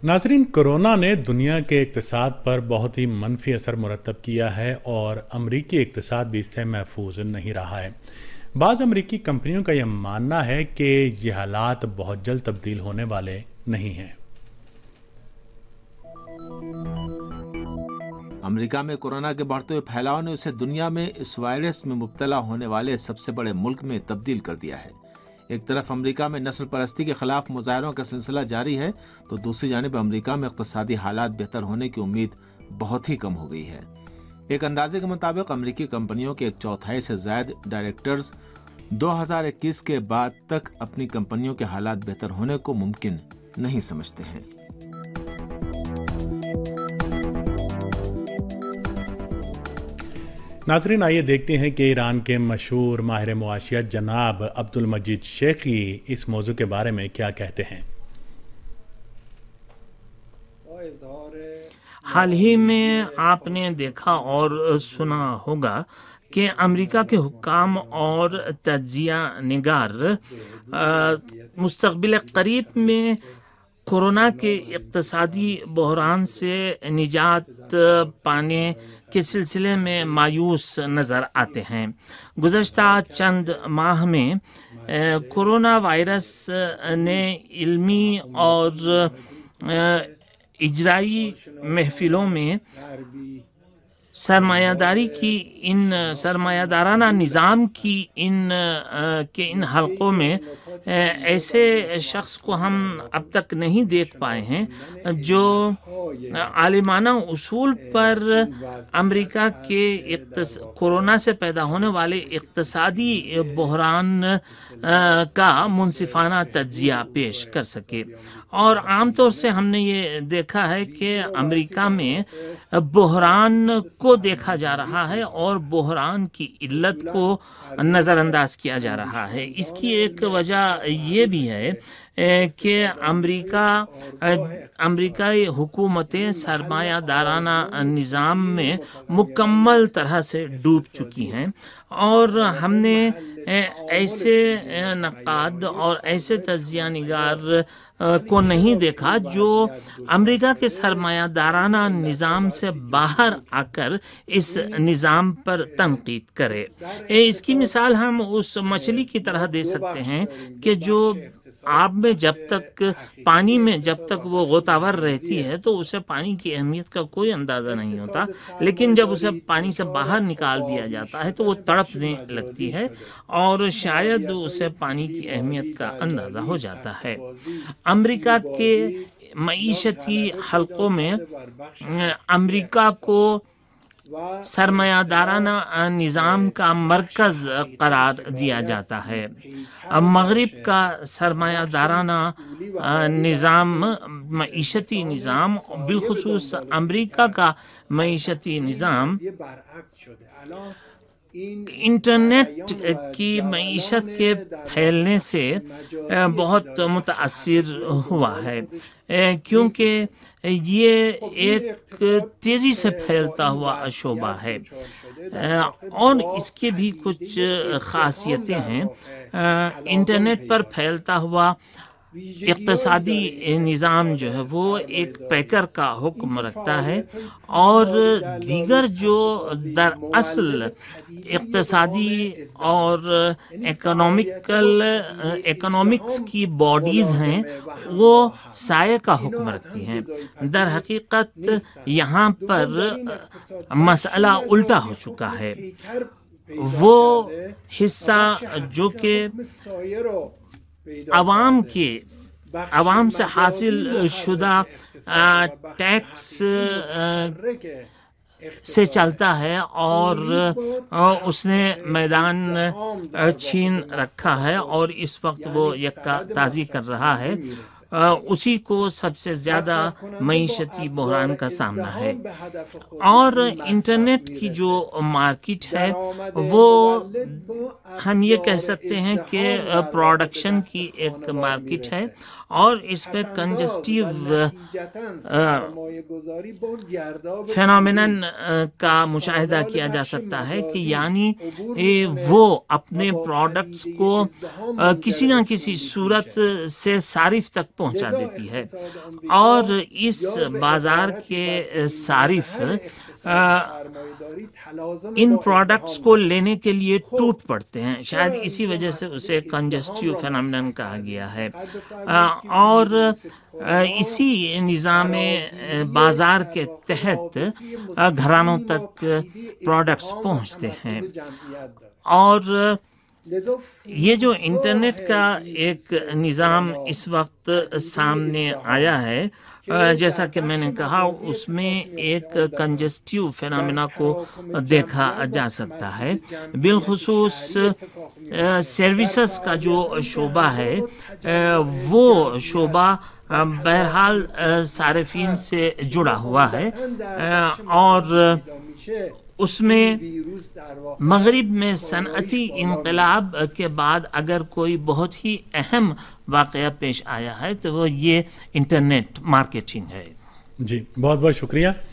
ناظرین، کورونا نے دنیا کے اقتصاد پر بہت ہی منفی اثر مرتب کیا ہے اور امریکی اقتصاد بھی اس سے محفوظ نہیں رہا ہے۔ بعض امریکی کمپنیوں کا یہ ماننا ہے کہ یہ حالات بہت جلد تبدیل ہونے والے نہیں ہیں۔ امریکہ میں کورونا کے بڑھتے ہوئے پھیلاؤ نے اسے دنیا میں اس وائرس میں مبتلا ہونے والے سب سے بڑے ملک میں تبدیل کر دیا ہے۔ ایک طرف امریکہ میں نسل پرستی کے خلاف مظاہروں کا سلسلہ جاری ہے تو دوسری جانب امریکہ میں اقتصادی حالات بہتر ہونے کی امید بہت ہی کم ہو گئی ہے۔ ایک اندازے کے مطابق امریکی کمپنیوں کے 1/4 سے زائد ڈائریکٹرز 2021 کے بعد تک اپنی کمپنیوں کے حالات بہتر ہونے کو ممکن نہیں سمجھتے ہیں۔ ناظرین، آئیے دیکھتے ہیں کہ ایران کے مشہور ماہر معاشیات جناب عبدالمجید شیخی اس موضوع کے بارے میں کیا کہتے ہیں۔ حال ہی میں آپ نے دیکھا اور سنا ہوگا کہ امریکہ کے حکام اور تجزیہ نگار مستقبل قریب میں کورونا کے اقتصادی بحران سے نجات پانے کے سلسلے میں مایوس نظر آتے ہیں۔ گزشتہ چند ماہ میں کورونا وائرس نے علمی اور اجرائی محفلوں میں سرمایہ دارانہ نظام کی ان حلقوں میں ایسے شخص کو ہم اب تک نہیں دیکھ پائے ہیں جو عالمانہ اصول پر امریکہ کے کورونا سے پیدا ہونے والے اقتصادی بحران کا منصفانہ تجزیہ پیش کر سکے۔ اور عام طور سے ہم نے یہ دیکھا ہے کہ امریکہ میں بحران کو دیکھا جا رہا ہے اور بحران کی علت کو نظر انداز کیا جا رہا ہے۔ اس کی ایک وجہ یہ بھی ہے کہ امریکائی حکومتیں سرمایہ دارانہ نظام میں مکمل طرح سے ڈوب چکی ہیں، اور ہم نے ایسے نقاد اور ایسے تجزیہ نگار کو نہیں دیکھا جو امریکہ کے سرمایہ دارانہ نظام سے باہر آ کر اس نظام پر تنقید کرے۔ اس کی مثال ہم اس مچھلی کی طرح دے سکتے ہیں کہ جو آب میں پانی میں جب تک وہ غوطہ ور رہتی ہے تو اسے پانی کی اہمیت کا کوئی اندازہ نہیں ہوتا، لیکن جب اسے پانی سے باہر نکال دیا جاتا ہے تو وہ تڑپنے لگتی ہے اور شاید اسے پانی کی اہمیت کا اندازہ ہو جاتا ہے۔ امریکہ کے معیشتی حلقوں میں امریکہ کو سرمایہ دارانہ نظام کا مرکز قرار دیا جاتا ہے۔ مغرب کا سرمایہ دارانہ نظام، معیشتی نظام، بالخصوص امریکہ کا معیشتی نظام انٹرنیٹ کی معیشت کے پھیلنے سے بہت متاثر ہوا ہے، کیونکہ یہ ایک تیزی سے پھیلتا ہوا شعبہ ہے اور اس کے بھی کچھ خاصیتیں ہیں۔ انٹرنیٹ پر پھیلتا ہوا اقتصادی نظام جو ہے وہ ایک پیکر کا حکم رکھتا ہے، اور دیگر جو دراصل اقتصادی اور اکنامکس کی باڈیز ہیں وہ سائے کا حکم رکھتی ہیں۔ در حقیقت یہاں پر مسئلہ الٹا ہو چکا ہے۔ وہ حصہ جو کہ عوام سے حاصل شدہ ٹیکس سے چلتا ہے اور اس نے میدان چھین رکھا ہے اور اس وقت وہ یکا تازی کر رہا ہے، اسی کو سب سے زیادہ معیشتی بحران کا سامنا ہے۔ اور انٹرنیٹ کی جو مارکیٹ ہے وہ ہم یہ کہہ سکتے ہیں کہ پروڈکشن کی ایک مارکیٹ ہے، اور اس پہ کنجسٹیو فینومینن کا مشاہدہ کیا جا سکتا ہے کہ یعنی وہ اپنے پروڈکٹس کو کسی نہ کسی صورت سے صارف تک پہنچا دیتی ہے، اور اس بازار کے صارف ان پروڈکٹس کو لینے کے لیے ٹوٹ پڑتے ہیں. شاید اسی وجہ سے اسے کنجسٹیو فینامنن کہا گیا ہے. اور اسی نظام بازار کے تحت گھرانوں تک پروڈکٹس پہنچتے ہیں. اور یہ جو انٹرنیٹ کا ایک نظام اس وقت سامنے آیا ہے، جیسا کہ میں نے کہا، اس میں ایک کنجسٹیو فینامنا کو دیکھا جا سکتا ہے. بالخصوص سروسز کا جو شعبہ ہے، وہ شعبہ بہرحال صارفین سے جڑا ہوا ہے، اور اس میں مغرب میں صنعتی انقلاب کے بعد اگر کوئی بہت ہی اہم واقعہ پیش آیا ہے تو وہ یہ انٹرنیٹ مارکیٹنگ ہے. جی بہت بہت شکریہ.